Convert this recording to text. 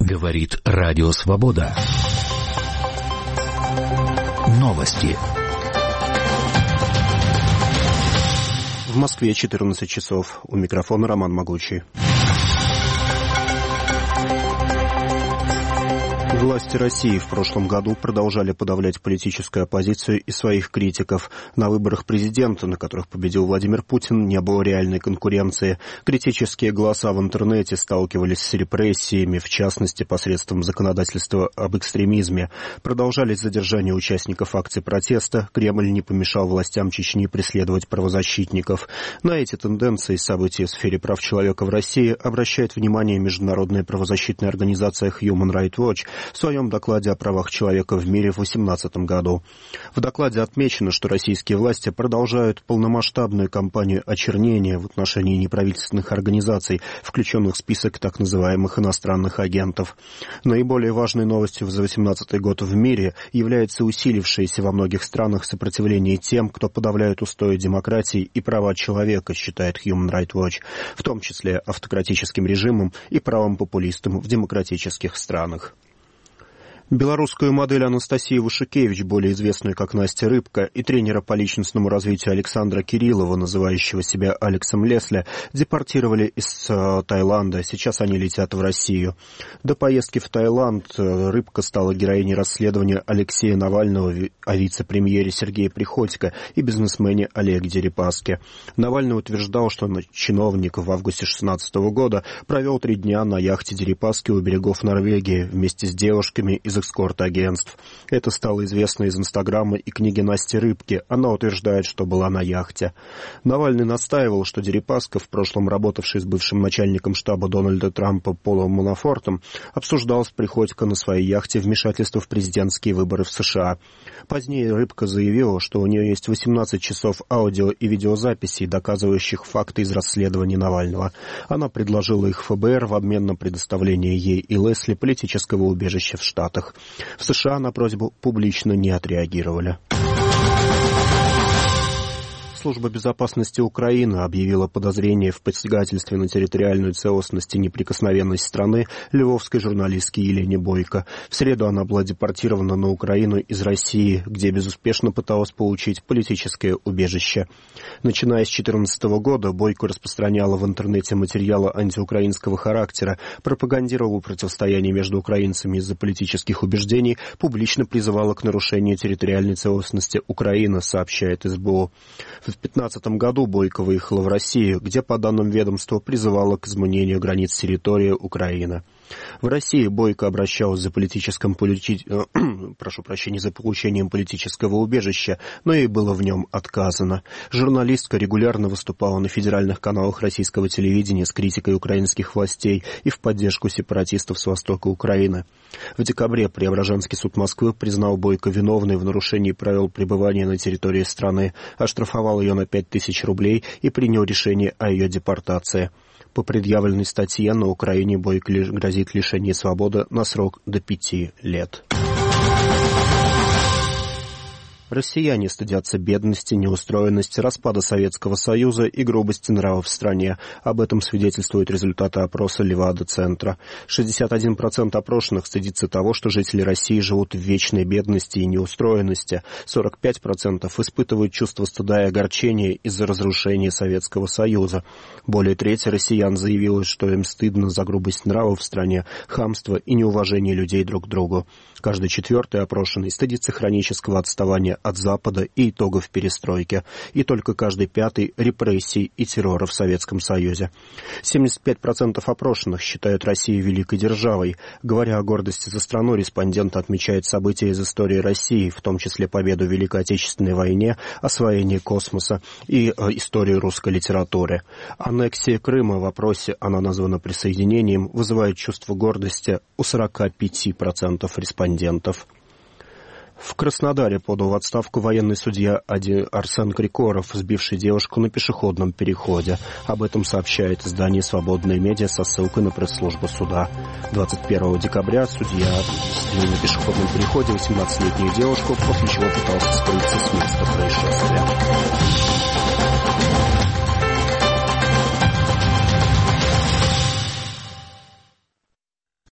Говорит Радио Свобода. Новости. В Москве 14 часов. У микрофона Роман Могучий. Власти России в прошлом году продолжали подавлять политическую оппозицию и своих критиков. На выборах президента, на которых победил Владимир Путин, не было реальной конкуренции. Критические голоса в интернете сталкивались с репрессиями, в частности, посредством законодательства об экстремизме. Продолжались задержания участников акций протеста. Кремль не помешал властям Чечни преследовать правозащитников. На эти тенденции и события в сфере прав человека в России обращает внимание международная правозащитная организация Human Rights Watch в своем докладе о правах человека в мире в 2018 году. В докладе отмечено, что российские власти продолжают полномасштабную кампанию очернения в отношении неправительственных организаций, включенных в список так называемых иностранных агентов. Наиболее важной новостью за 2018 год в мире является усилившееся во многих странах сопротивление тем, кто подавляет устои демократии и права человека, считает Human Rights Watch, в том числе автократическим режимам и правым популистам в демократических странах. Белорусскую модель Анастасию Вышикевич, более известную как Настя Рыбка, и тренера по личностному развитию Александра Кириллова, называющего себя Алексом Лесли, депортировали из Таиланда. Сейчас они летят в Россию. До поездки в Таиланд Рыбка стала героиней расследования Алексея Навального о вице-премьере Сергея Приходько и бизнесмене Олеге Дерипаске. Навальный утверждал, что чиновник в августе 2016 года провел 3 дня на яхте Дерипаски у берегов Норвегии вместе с девушками из эскорт-агентств. Это стало известно из Инстаграма и книги Насти Рыбки. Она утверждает, что была на яхте. Навальный настаивал, что Дерипаска, в прошлом работавший с бывшим начальником штаба Дональда Трампа Полом Манафортом, обсуждал с Приходько на своей яхте вмешательство в президентские выборы в США. Позднее Рыбка заявила, что у нее есть 18 часов аудио и видеозаписей, доказывающих факты из расследования Навального. Она предложила их ФБР в обмен на предоставление ей и Лесли политического убежища в Штатах. В США на просьбу публично не отреагировали. Служба безопасности Украины объявила подозрение в посягательстве на территориальную целостность и неприкосновенность страны львовской журналистке Елене Бойко. В среду она была депортирована на Украину из России, где безуспешно пыталась получить политическое убежище. Начиная с 2014 года Бойко распространяла в интернете материалы антиукраинского характера, пропагандировала противостояние между украинцами из-за политических убеждений, публично призывала к нарушению территориальной целостности Украины, сообщает СБУ. В 2015 году Бойко выехала в Россию, где, по данным ведомства, призывала к изменению границ территории Украины. В России Бойко обращалась за получением политического убежища, но ей было в нем отказано. Журналистка регулярно выступала на федеральных каналах российского телевидения с критикой украинских властей и в поддержку сепаратистов с востока Украины. В декабре Преображенский суд Москвы признал Бойко виновной в нарушении правил пребывания на территории страны, оштрафовал ее на 5000 рублей и принял решение о ее депортации. По предъявленной статье на Украине Бойко грозит лишение свободы на срок до 5 лет. Россияне стыдятся бедности, неустроенности, распада Советского Союза и грубости нравов в стране. Об этом свидетельствуют результаты опроса Левада-центра. 61% опрошенных стыдится того, что жители России живут в вечной бедности и неустроенности. 45% испытывают чувство стыда и огорчения из-за разрушения Советского Союза. Более трети россиян заявило, что им стыдно за грубость нравов в стране, хамство и неуважение людей друг к другу. Каждый 4-й опрошенный стыдится хронического отставания от Запада и итогов перестройки, и только каждый 5-й репрессий и террора в Советском Союзе. 75% опрошенных считают Россию великой державой. Говоря о гордости за страну, респондент отмечает события из истории России, в том числе победу в Великой Отечественной войне, освоение космоса и историю русской литературы. Аннексия Крыма в опросе, она названа присоединением, вызывает чувство гордости у 45% респондентов. В Краснодаре подал в отставку военный судья Арсен Крикоров, сбивший девушку на пешеходном переходе. Об этом сообщает издание «Свободные медиа» со ссылкой на пресс-службу суда. 21 декабря судья сбил на пешеходном переходе 18-летнюю девушку, после чего пытался скрыться с места происшествия.